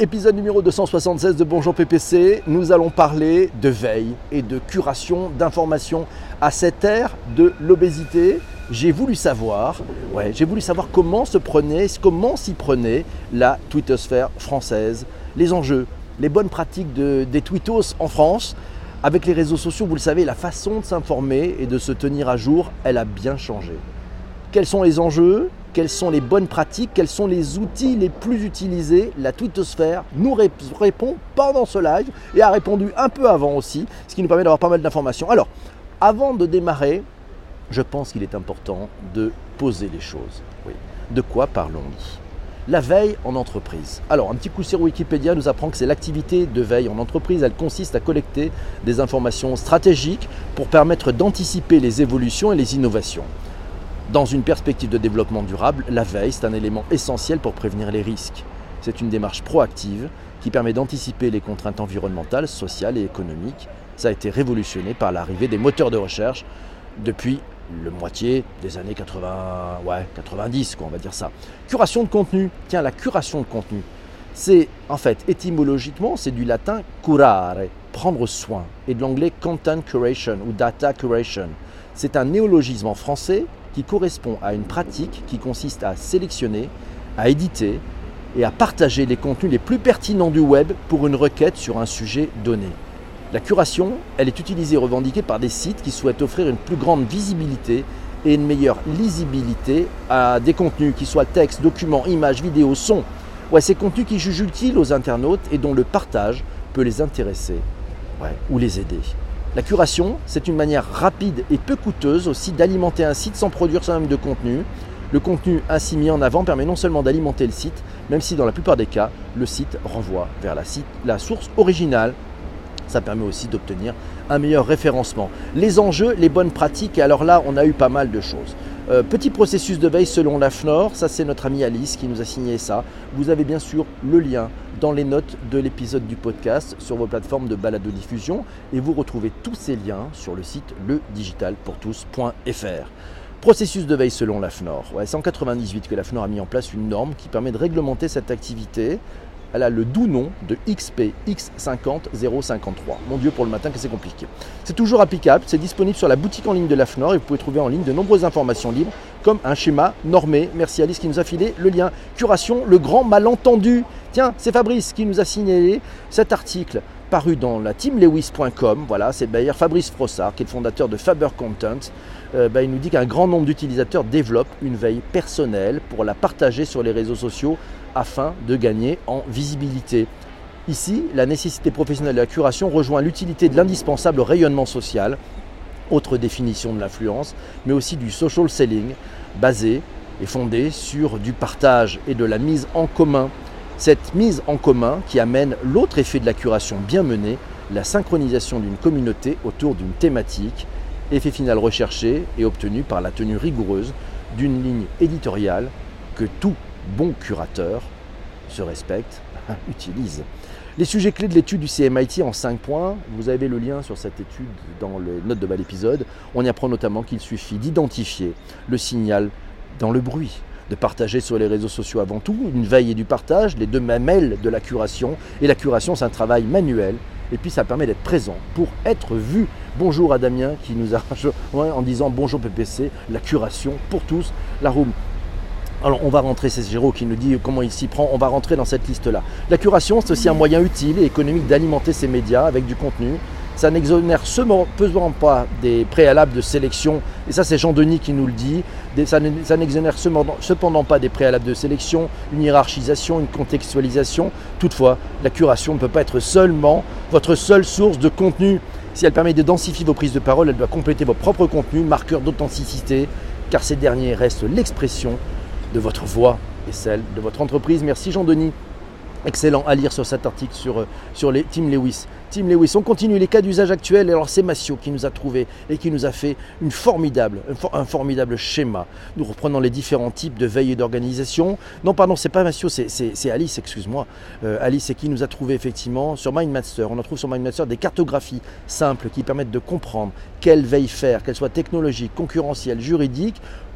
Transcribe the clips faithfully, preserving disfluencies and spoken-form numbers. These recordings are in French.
Épisode numéro deux cent soixante-seize de Bonjour P P C, nous allons parler de veille et de curation d'informations à cette ère de l'obésité. J'ai voulu savoir, ouais, j'ai voulu savoir comment se prenait, comment s'y prenait la twittosphère française, les enjeux, les bonnes pratiques de, des tweetos en France. Avec les réseaux sociaux, vous le savez, la façon de s'informer et de se tenir à jour, elle a bien changé. Quels sont les enjeux ? Quelles sont les bonnes pratiques? Quels sont les outils les plus utilisés? La twittosphère nous répond pendant ce live et a répondu un peu avant aussi, ce qui nous permet d'avoir pas mal d'informations. Alors, avant de démarrer, je pense qu'il est important de poser les choses. Oui. De quoi parlons-nous? La veille en entreprise. Alors, un petit coup sur Wikipédia nous apprend que c'est l'activité de veille en entreprise. Elle consiste à collecter des informations stratégiques pour permettre d'anticiper les évolutions et les innovations. Dans une perspective de développement durable, la veille, c'est un élément essentiel pour prévenir les risques. C'est une démarche proactive qui permet d'anticiper les contraintes environnementales, sociales et économiques. Ça a été révolutionné par l'arrivée des moteurs de recherche depuis le moitié des années quatre-vingts, ouais, quatre-vingt-dix, quoi, on va dire ça. Curation de contenu. Tiens, la curation de contenu, c'est en fait, étymologiquement, c'est du latin curare, prendre soin, et de l'anglais content curation ou data curation. C'est un néologisme en français qui correspond à une pratique qui consiste à sélectionner, à éditer et à partager les contenus les plus pertinents du web pour une requête sur un sujet donné. La curation, elle est utilisée et revendiquée par des sites qui souhaitent offrir une plus grande visibilité et une meilleure lisibilité à des contenus qui soient textes, documents, images, vidéos, sons. Ouais, ces contenus qui jugent utiles aux internautes et dont le partage peut les intéresser, ouais, ou les aider. La curation, c'est une manière rapide et peu coûteuse aussi d'alimenter un site sans produire soi-même de contenu. Le contenu ainsi mis en avant permet non seulement d'alimenter le site, même si dans la plupart des cas, le site renvoie vers la, site, la source originale. Ça permet aussi d'obtenir un meilleur référencement. Les enjeux, les bonnes pratiques, et alors là, on a eu pas mal de choses. Euh, petit processus de veille selon la F N O R, ça c'est notre amie Alice qui nous a signé ça. Vous avez bien sûr le lien dans les notes de l'épisode du podcast sur vos plateformes de balado-diffusion et vous retrouvez tous ces liens sur le site le digital pour tous point f r. Processus de veille selon la F N O R. Ouais, c'est en quatre-vingt-dix-huit que la F N O R a mis en place une norme qui permet de réglementer cette activité. Elle a le doux nom de X P X cinq zéro zéro cinquante-trois. Mon Dieu, pour le matin que c'est compliqué. C'est toujours applicable, c'est disponible sur la boutique en ligne de la F N O R et vous pouvez trouver en ligne de nombreuses informations libres comme un schéma normé. Merci Alice qui nous a filé le lien. Curation, le grand malentendu. Tiens, c'est Fabrice qui nous a signalé cet article paru dans la team lewis point com. Voilà, c'est d'ailleurs Fabrice Frossard qui est le fondateur de Faber Content. Euh, bah, il nous dit qu'un grand nombre d'utilisateurs développent une veille personnelle pour la partager sur les réseaux sociaux afin de gagner en visibilité. Ici, la nécessité professionnelle de la curation rejoint l'utilité de l'indispensable rayonnement social, autre définition de l'influence, mais aussi du social selling, basé et fondé sur du partage et de la mise en commun. Cette mise en commun qui amène l'autre effet de la curation bien menée, la synchronisation d'une communauté autour d'une thématique, effet final recherché et obtenu par la tenue rigoureuse d'une ligne éditoriale que tout bon curateur se respecte, utilise. Les sujets clés de l'étude du C M I T en cinq points, vous avez le lien sur cette étude dans les notes de bas d'épisode. On y apprend notamment qu'il suffit d'identifier le signal dans le bruit, de partager sur les réseaux sociaux avant tout, une veille et du partage, les deux mamelles de la curation. Et la curation, c'est un travail manuel. Et puis ça permet d'être présent pour être vu. Bonjour à Damien qui nous a en disant bonjour P P C, la curation pour tous, la room. Alors on va rentrer, c'est Géraud qui nous dit comment il s'y prend, on va rentrer dans cette liste-là. La curation, c'est aussi un moyen utile et économique d'alimenter ces médias avec du contenu. Ça n'exonère cependant pas des préalables de sélection, et ça c'est Jean-Denis qui nous le dit, ça n'exonère cependant pas des préalables de sélection, une hiérarchisation, une contextualisation. Toutefois, la curation ne peut pas être seulement votre seule source de contenu. Si elle permet de densifier vos prises de parole, elle doit compléter vos propres contenus, marqueurs d'authenticité, car ces derniers restent l'expression de votre voix et celle de votre entreprise. Merci Jean-Denis. Excellent à lire sur cet article sur, sur les Team Lewis. Team Lewis, on continue les cas d'usage actuels. Alors c'est Massio qui nous a trouvé et qui nous a fait une formidable, un formidable schéma. Nous reprenons les différents types de veille et d'organisation. Non, pardon, c'est pas Massio, c'est, c'est, c'est Alice, excuse-moi. Euh, Alice, c'est qui nous a trouvé effectivement sur MindMaster. On en trouve sur MindMaster des cartographies simples qui permettent de comprendre quelle veille faire, qu'elle soit technologique, concurrentielle, juridique,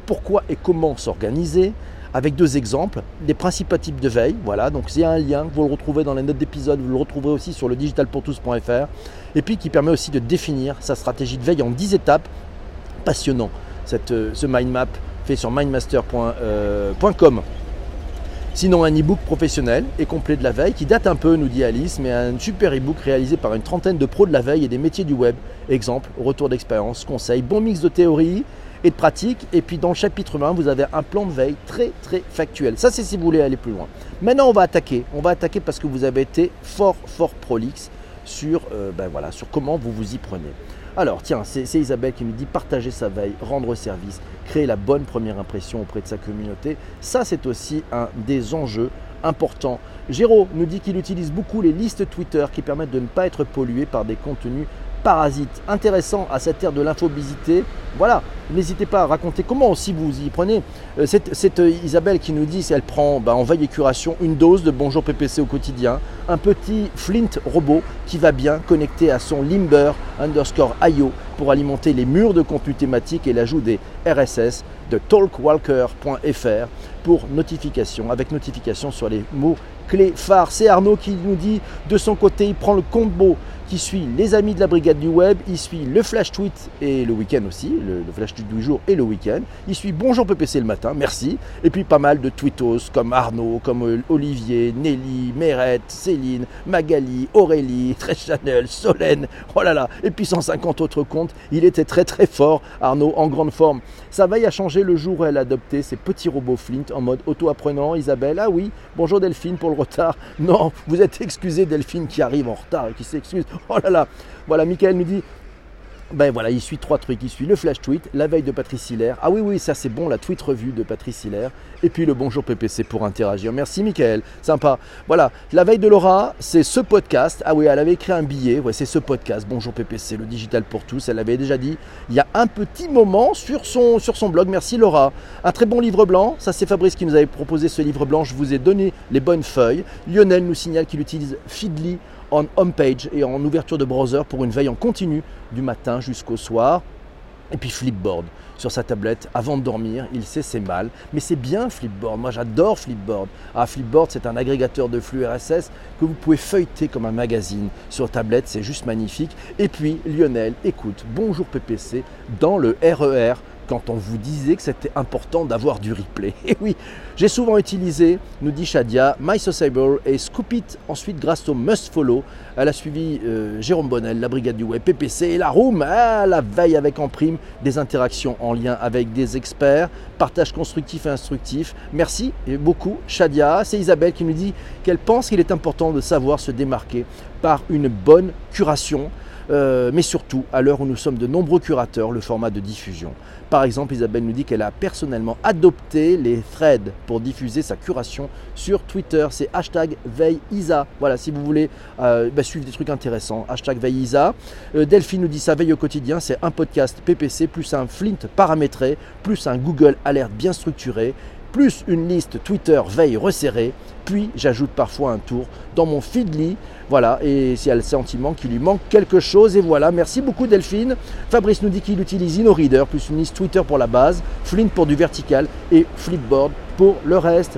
pourquoi et comment s'organiser, avec deux exemples, les principaux types de veille. Voilà, donc il y a un lien, vous le retrouvez dans les notes d'épisode, vous le retrouverez aussi sur le digital pour tous point f r, et puis qui permet aussi de définir sa stratégie de veille en dix étapes. Passionnant, cette, ce mind map fait sur mindmaster point com. Sinon, un e-book professionnel et complet de la veille qui date un peu, nous dit Alice, mais un super e-book réalisé par une trentaine de pros de la veille et des métiers du web. Exemple, retour d'expérience, conseils, bon mix de théorie et de pratique. Et puis dans le chapitre un, vous avez un plan de veille très très factuel. Ça, c'est si vous voulez aller plus loin. Maintenant, on va attaquer. On va attaquer parce que vous avez été fort fort prolixe sur, euh, ben voilà, sur comment vous vous y prenez. Alors tiens, c'est Isabelle qui nous dit partager sa veille, rendre service, créer la bonne première impression auprès de sa communauté. Ça, c'est aussi un des enjeux importants. Géraud nous dit qu'il utilise beaucoup les listes Twitter qui permettent de ne pas être pollué par des contenus parasites. Intéressant à cette ère de l'infobésité. Voilà, n'hésitez pas à raconter comment aussi vous y prenez. Euh, c'est Isabelle qui nous dit si elle prend bah, en veille et curation une dose de Bonjour P P C au quotidien, un petit Flint robot qui va bien connecté à son Limber underscore I O pour alimenter les murs de contenu thématique et l'ajout des R S S de talkwalker point f r pour notification, avec notification sur les mots clés phares. C'est Arnaud qui nous dit de son côté, il prend le combo qui suit les amis de la brigade du web, il suit le flash tweet et le week-end aussi, le, le flash tweet du jour et le week-end, il suit Bonjour P P C le matin, merci, et puis pas mal de tweetos comme Arnaud, comme Olivier, Nelly, Mérette, Céline, Magali, Aurélie, Trèche Chanel, Solène, oh là là, et puis cent cinquante autres comptes. Il était très très fort, Arnaud, en grande forme. Sa veille a changé le jour où elle a adopté ses petits robots Flint en mode auto-apprenant. Isabelle, ah oui, bonjour Delphine pour le retard. Non, vous êtes excusé Delphine qui arrive en retard et qui s'excuse. Oh là là, voilà, Michael nous dit, ben voilà, il suit trois trucs, il suit le flash tweet, la veille de Patrice Hilaire, ah oui oui, ça c'est bon, la tweet revue de Patrice Hilaire, et puis le Bonjour P P C pour interagir. Merci Michael, sympa. Voilà, la veille de Laura, c'est ce podcast, ah oui, elle avait écrit un billet, ouais, c'est ce podcast, Bonjour P P C, le digital pour tous, elle l'avait déjà dit il y a un petit moment sur son, sur son blog. Merci Laura. Un très bon livre blanc, ça c'est Fabrice qui nous avait proposé ce livre blanc, je vous ai donné les bonnes feuilles. Lionel nous signale qu'il utilise Feedly en homepage et en ouverture de browser pour une veille en continu du matin jusqu'au soir. Et puis Flipboard sur sa tablette avant de dormir, il sait c'est mal, mais c'est bien Flipboard, moi j'adore Flipboard. Ah, Flipboard c'est un agrégateur de flux R S S que vous pouvez feuilleter comme un magazine sur tablette, c'est juste magnifique. Et puis Lionel, écoute, Bonjour P P C dans le R E R quand on vous disait que c'était important d'avoir du replay. Et oui, j'ai souvent utilisé, nous dit Shadia, MySociable et Scoopit. Ensuite, grâce au Must Follow, elle a suivi euh, Jérôme Bonnel, la brigade du web, P P C et la room. Ah, la veille avec en prime des interactions en lien avec des experts, partage constructif et instructif. Merci et beaucoup Shadia. C'est Isabelle qui nous dit qu'elle pense qu'il est important de savoir se démarquer par une bonne curation. Euh, mais surtout, à l'heure où nous sommes de nombreux curateurs, le format de diffusion. Par exemple, Isabelle nous dit qu'elle a personnellement adopté les threads pour diffuser sa curation sur Twitter. C'est hashtag veilleisa. Voilà, si vous voulez euh, bah, suivre des trucs intéressants, hashtag veilleisa. Euh, Delphine nous dit sa veille au quotidien, c'est un podcast P P C, plus un Flint paramétré, plus un Google Alert bien structuré, plus une liste Twitter veille resserrée, puis j'ajoute parfois un tour dans mon Feedly, voilà, et si elle a le sentiment qu'il lui manque quelque chose, et voilà, merci beaucoup Delphine. Fabrice nous dit qu'il utilise InnoReader, plus une liste Twitter pour la base, Flint pour du vertical et Flipboard pour le reste.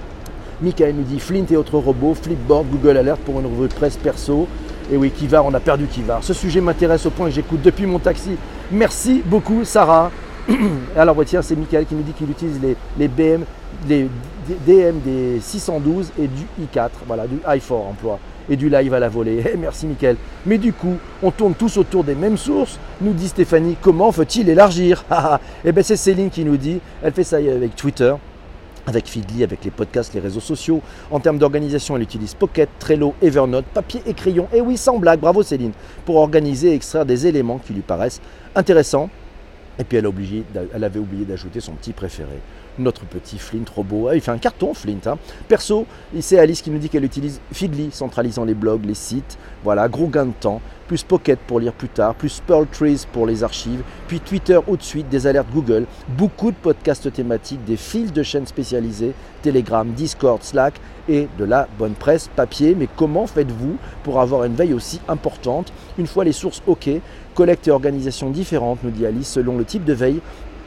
Michael nous dit Flint et autres robots, Flipboard, Google Alert pour une revue de presse perso. Et oui, Kivar, on a perdu Kivar. Ce sujet m'intéresse au point que j'écoute depuis mon taxi. Merci beaucoup Sarah. Alors tiens, c'est Michael qui nous dit qu'il utilise les, les B M, les D M des six cent douze et du i quatre, voilà, du i quatre emploi et du live à la volée. Hey, merci Michael. Mais du coup, on tourne tous autour des mêmes sources, nous dit Stéphanie. Comment faut-il élargir? Et bien c'est Céline qui nous dit, elle fait ça avec Twitter, avec Feedly, avec les podcasts, les réseaux sociaux. En termes d'organisation, elle utilise Pocket, Trello, Evernote, papier et crayon. Et oui, sans blague, bravo Céline, pour organiser et extraire des éléments qui lui paraissent intéressants. Et puis elle, a obligé, elle avait oublié d'ajouter son petit préféré, notre petit Flint robot. Ah, il fait un carton Flint. Hein. Perso, c'est Alice qui nous dit qu'elle utilise Feedly, centralisant les blogs, les sites. Voilà, gros gain de temps. Plus Pocket pour lire plus tard, plus Pearl Trees pour les archives, puis Twitter ou de suite, des alertes Google, beaucoup de podcasts thématiques, des fils de chaînes spécialisées, Telegram, Discord, Slack et de la bonne presse papier. Mais comment faites-vous pour avoir une veille aussi importante? Une fois les sources OK, collecte et organisation différentes, nous dit Alice, selon le type de veille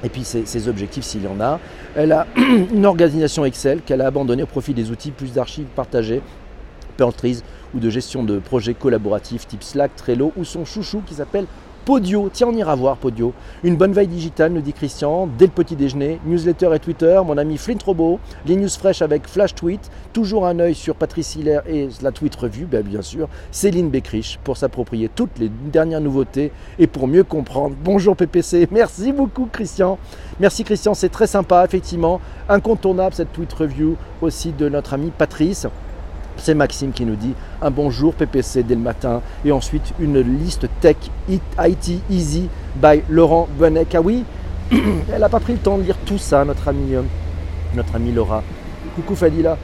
et puis ses, ses objectifs s'il y en a. Elle a une organisation Excel qu'elle a abandonnée au profit des outils plus d'archives partagées, Pearl-Trees ou de gestion de projets collaboratifs type Slack, Trello ou son chouchou qui s'appelle Podio. Tiens, on ira voir Podio. Une bonne veille digitale, nous dit Christian, dès le petit déjeuner, newsletter et Twitter, mon ami Flint Robot, les news fraîches avec Flash Tweet, toujours un œil sur Patrice Hilaire et la Tweet Revue, bien, bien sûr, Céline Beckrich pour s'approprier toutes les dernières nouveautés et pour mieux comprendre. Bonjour P P C, merci beaucoup Christian. Merci Christian, c'est très sympa, effectivement, incontournable cette Tweet Review aussi de notre ami Patrice. C'est Maxime qui nous dit un bonjour P P C dès le matin et ensuite une liste Tech I T Easy by Laurent Bonnec. Ah oui, elle n'a pas pris le temps de lire tout ça, notre amie, euh, notre amie Laura. Coucou Fadila.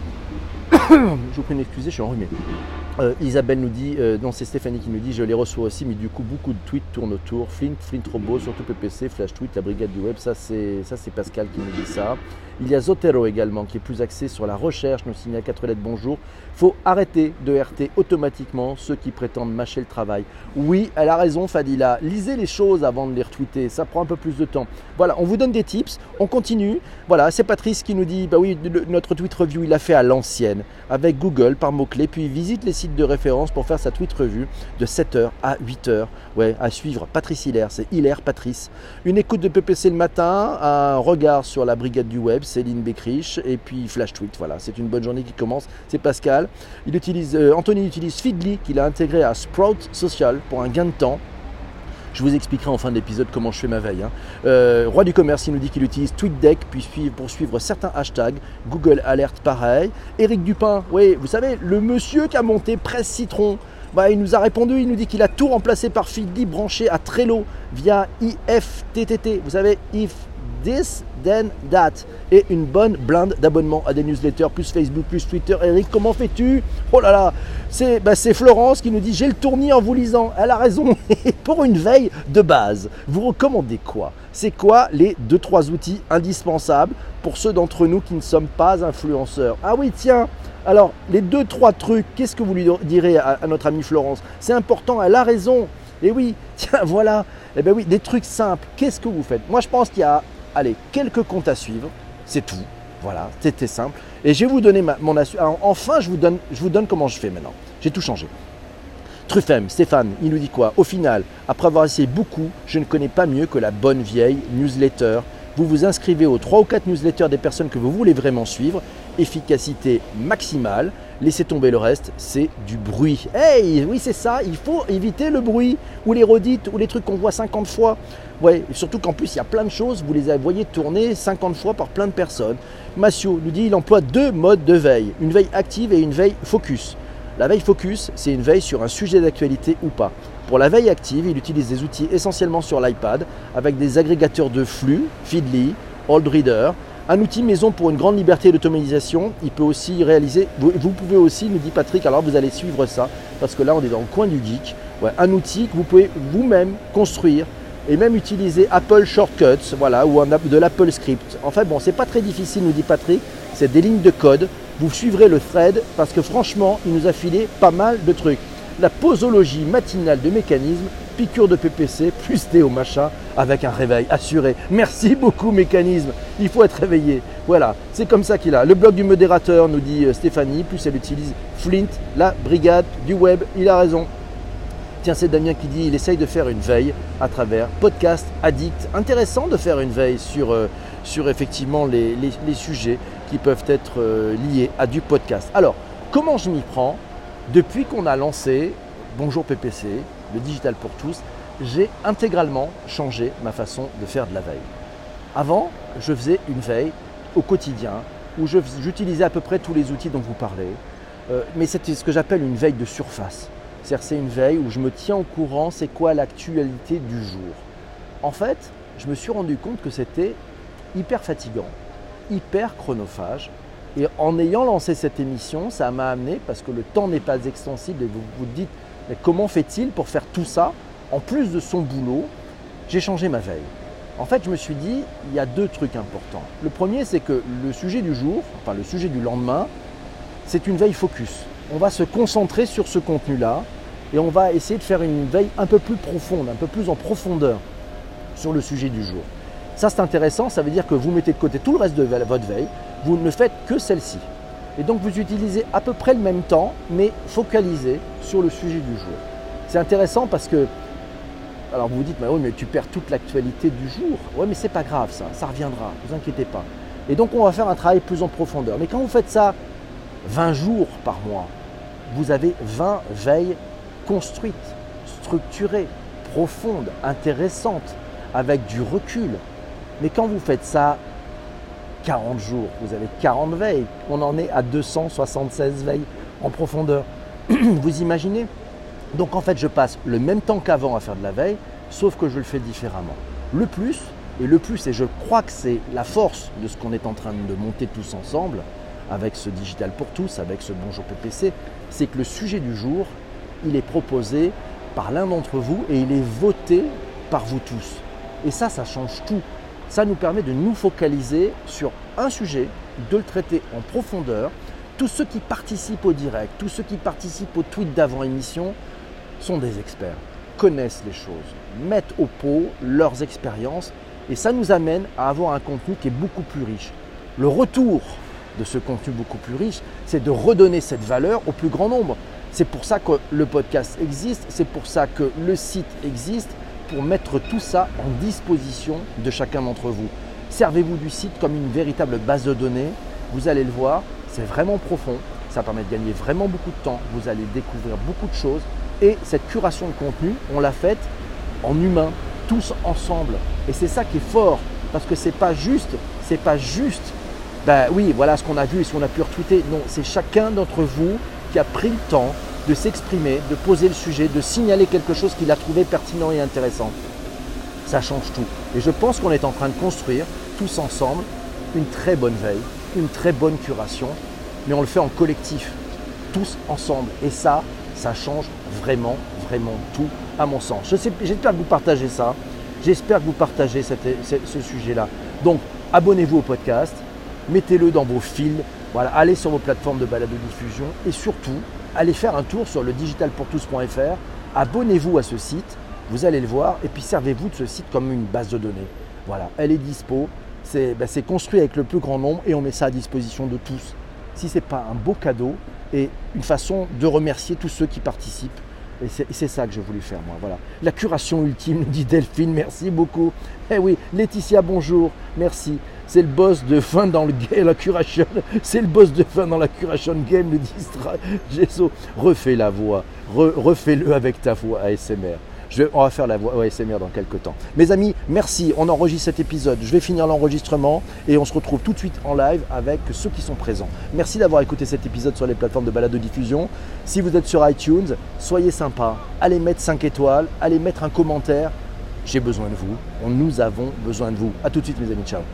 Je vous prie d'excuser, je suis enrhumé. Euh, Isabelle nous dit, euh, non c'est Stéphanie qui nous dit, je les reçois aussi, mais du coup beaucoup de tweets tournent autour. Flint, Flint Robot, surtout P P C, Flash Tweet, la brigade du web, ça c'est, ça c'est Pascal qui nous dit ça. Il y a Zotero également qui est plus axé sur la recherche, nous signale quatre lettres bonjour. Faut arrêter de R T automatiquement ceux qui prétendent mâcher le travail. Oui, elle a raison Fadila, lisez les choses avant de les retweeter, ça prend un peu plus de temps. Voilà, on vous donne des tips, on continue. Voilà, c'est Patrice qui nous dit, bah oui, le, notre tweet review il l'a fait à l'ancienne, avec Google par mots-clés, puis il visite les sites de référence pour faire sa tweet revue de sept heures à huit heures. Ouais, à suivre Patrice Hilaire, c'est Hilaire Patrice. Une écoute de P P C le matin, un regard sur la brigade du web, Céline Beckrich, et puis Flash Tweet. Voilà, c'est une bonne journée qui commence. C'est Pascal. Il utilise, euh, Anthony utilise Feedly qu'il a intégré à Sprout Social pour un gain de temps. Je vous expliquerai en fin d'épisode comment je fais ma veille. Hein. Euh, Roi du commerce, il nous dit qu'il utilise TweetDeck puis suivre, pour suivre certains hashtags. Google Alert, pareil. Éric Dupin, oui, vous savez, le monsieur qui a monté Presse Citron. Bah, il nous a répondu, il nous dit qu'il a tout remplacé par Feedly branché à Trello via I F T T T. Vous savez, if this, then that. Et une bonne blinde d'abonnements à des newsletters, plus Facebook, plus Twitter. Eric, comment fais-tu? Oh là là, c'est bah, Florence qui nous dit « J'ai le tournis en vous lisant ». Elle a raison. Pour une veille de base, vous recommandez quoi? C'est quoi les deux trois outils indispensables pour ceux d'entre nous qui ne sommes pas influenceurs? Ah oui, tiens, alors les deux trois trucs, qu'est-ce que vous lui direz à, à notre amie Florence? C'est important, elle a raison. Et oui, tiens, voilà. Eh bien oui, des trucs simples. Qu'est-ce que vous faites? Moi, je pense qu'il y a, allez, quelques comptes à suivre. C'est tout. Voilà, c'était simple. Et je vais vous donner ma, mon assurance. Enfin, je vous, donne, je vous donne comment je fais maintenant. J'ai tout changé. Truffem, Stéphane, il nous dit quoi? Au final, après avoir essayé beaucoup, je ne connais pas mieux que la bonne vieille newsletter. Vous vous inscrivez aux trois ou quatre newsletters des personnes que vous voulez vraiment suivre. Efficacité maximale. Laissez tomber le reste, c'est du bruit. Hey, oui, c'est ça, il faut éviter le bruit ou les redites ou les trucs qu'on voit cinquante fois. Ouais, surtout qu'en plus, il y a plein de choses, vous les voyez tourner cinquante fois par plein de personnes. Massio nous dit qu'il emploie deux modes de veille, une veille active et une veille focus. La veille focus, c'est une veille sur un sujet d'actualité ou pas. Pour la veille active, il utilise des outils essentiellement sur l'iPad avec des agrégateurs de flux, Feedly, OldReader. Un outil maison pour une grande liberté d'automatisation. Il peut aussi réaliser, vous, vous pouvez aussi, nous dit Patrick, alors vous allez suivre ça, parce que là on est dans le coin du geek. Ouais, un outil que vous pouvez vous-même construire et même utiliser Apple Shortcuts, voilà, ou un, de l'Apple Script. En fait, bon, c'est pas très difficile, nous dit Patrick, c'est des lignes de code. Vous suivrez le thread parce que franchement, il nous a filé pas mal de trucs. La posologie matinale de mécanisme, piqûre de P P C, plus thé au machin, avec un réveil assuré. Merci beaucoup mécanisme, il faut être réveillé. Voilà, c'est comme ça qu'il a. Le blog du modérateur, nous dit Stéphanie, plus elle utilise Flint, la brigade du web, il a raison. Tiens, c'est Damien qui dit, il essaye de faire une veille à travers Podcast Addict. Intéressant de faire une veille sur, euh, sur effectivement les, les, les sujets qui peuvent être euh, liés à du podcast. Alors, comment je m'y prends? Depuis qu'on a lancé Bonjour P P C, le digital pour tous, j'ai intégralement changé ma façon de faire de la veille. Avant, je faisais une veille au quotidien où je, j'utilisais à peu près tous les outils dont vous parlez, euh, mais c'était ce que j'appelle une veille de surface. C'est-à-dire c'est une veille où je me tiens au courant, c'est quoi l'actualité du jour. En fait, je me suis rendu compte que c'était hyper fatigant, hyper chronophage. Et en ayant lancé cette émission, ça m'a amené, parce que le temps n'est pas extensible et vous vous dites mais comment fait-il pour faire tout ça en plus de son boulot? J'ai changé ma veille. En fait, je me suis dit, il y a deux trucs importants. Le premier, c'est que le sujet du jour, enfin le sujet du lendemain, c'est une veille focus. On va se concentrer sur ce contenu-là et on va essayer de faire une veille un peu plus profonde, un peu plus en profondeur sur le sujet du jour. Ça, c'est intéressant, ça veut dire que vous mettez de côté tout le reste de votre veille, vous ne faites que celle-ci. Et donc, vous utilisez à peu près le même temps, mais focalisé sur le sujet du jour. C'est intéressant parce que, alors vous vous dites, mais oui, mais tu perds toute l'actualité du jour. Oui, mais c'est pas grave ça, ça reviendra, ne vous inquiétez pas. Et donc, on va faire un travail plus en profondeur. Mais quand vous faites ça vingt jours par mois, vous avez vingt veilles construites, structurées, profondes, intéressantes, avec du recul. Mais quand vous faites ça quarante jours, vous avez quarante veilles. On en est à deux cent soixante-seize veilles en profondeur. Vous imaginez? Donc en fait, je passe le même temps qu'avant à faire de la veille, sauf que je le fais différemment. Le plus, et le plus, et je crois que c'est la force de ce qu'on est en train de monter tous ensemble, avec ce Digital pour tous, avec ce Bonjour P P C, c'est que le sujet du jour, il est proposé par l'un d'entre vous et il est voté par vous tous. Et ça, ça change tout. Ça nous permet de nous focaliser sur un sujet, de le traiter en profondeur. Tous ceux qui participent au direct, tous ceux qui participent au tweet d'avant-émission sont des experts, connaissent les choses, mettent au pot leurs expériences et ça nous amène à avoir un contenu qui est beaucoup plus riche. Le retour de ce contenu beaucoup plus riche, c'est de redonner cette valeur au plus grand nombre. C'est pour ça que le podcast existe, c'est pour ça que le site existe, pour mettre tout ça en disposition de chacun d'entre vous. Servez-vous du site comme une véritable base de données. Vous allez le voir, c'est vraiment profond. Ça permet de gagner vraiment beaucoup de temps. Vous allez découvrir beaucoup de choses. Et cette curation de contenu, on l'a faite en humain, tous ensemble. Et c'est ça qui est fort, parce que c'est pas juste, c'est pas juste. Ben oui, voilà ce qu'on a vu et ce qu'on a pu retweeter. Non, c'est chacun d'entre vous qui a pris le temps de s'exprimer, de poser le sujet, de signaler quelque chose qu'il a trouvé pertinent et intéressant. Ça change tout. Et je pense qu'on est en train de construire, tous ensemble, une très bonne veille, une très bonne curation, mais on le fait en collectif, tous ensemble. Et ça, ça change vraiment, vraiment tout, à mon sens. Je sais, j'espère que vous partagez ça. J'espère que vous partagez cette, ce sujet-là. Donc, abonnez-vous au podcast, mettez-le dans vos fils, voilà, allez sur vos plateformes de balado-diffusion et surtout, allez faire un tour sur le digital pour tous point F R, abonnez-vous à ce site, vous allez le voir et puis servez-vous de ce site comme une base de données. Voilà, elle est dispo, c'est ben, c'est construit avec le plus grand nombre et on met ça à disposition de tous. Si ce n'est pas un beau cadeau et une façon de remercier tous ceux qui participent, et c'est ça que je voulais faire moi. Voilà. La curation ultime, nous dit Delphine, merci beaucoup. Eh oui, Laetitia, bonjour, merci. C'est le boss de fin dans le game, la curation. C'est le boss de fin dans la curation game, le distra. Gesso, refais la voix, Re, refais-le avec ta voix A S M R. Je vais, on va faire la voix A S M R dans quelques temps. Mes amis, merci. On enregistre cet épisode. Je vais finir l'enregistrement et on se retrouve tout de suite en live avec ceux qui sont présents. Merci d'avoir écouté cet épisode sur les plateformes de balado-diffusion. Si vous êtes sur iTunes, soyez sympa. Allez mettre cinq étoiles, allez mettre un commentaire. J'ai besoin de vous. Nous avons besoin de vous. À tout de suite, mes amis. Ciao.